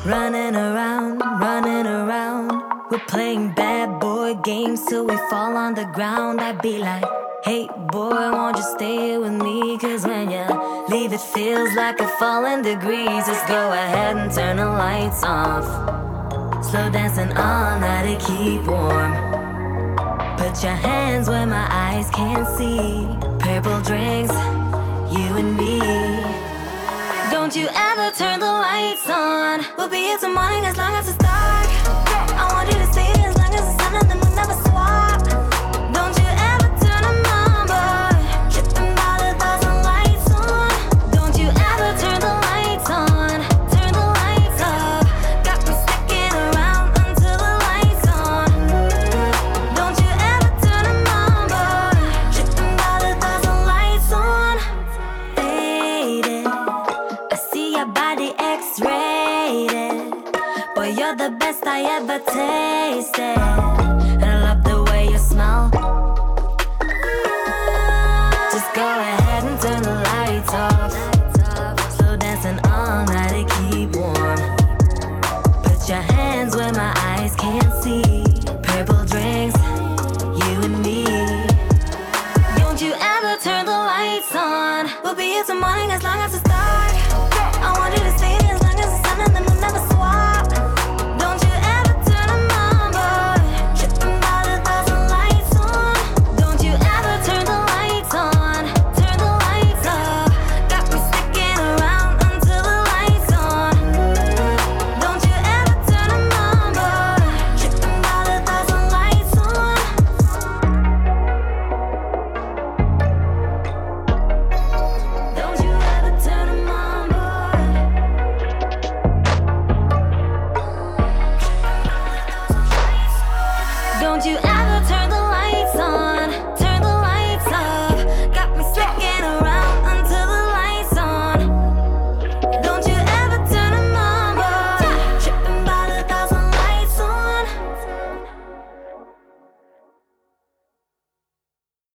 Running around. We're playing bad boy games till we fall on the ground. I'd be like, hey boy, won't you stay here with me? Cause when you leave it feels like a falling degrees. Just go ahead and turn the lights off. Slow dancing all night to keep warm. Put your hands where my eyes can't see. Purple drinks, you and me. Don't you ever turn the lights on. We'll be here till morning as long as it's dark. I want you to stay here as long as the sun and the moon never swap. Don't you ever turn them on, boy. Tripping by the thousand lights on. Don't you ever turn the lights on. Turn the lights up. Got me sticking around until the lights on. Don't you ever turn them on, boy. Tripping by the thousand lights on. Faded, I see your body X-rated. Boy, you're the best I ever tasted. And I love the way you smell. Just go ahead and turn the lights off. Slow dancing all night to keep warm. Put your hands where my eyes can't see. Purple drinks, you and me. Don't you ever turn the lights on. We'll be here till morning as long as it's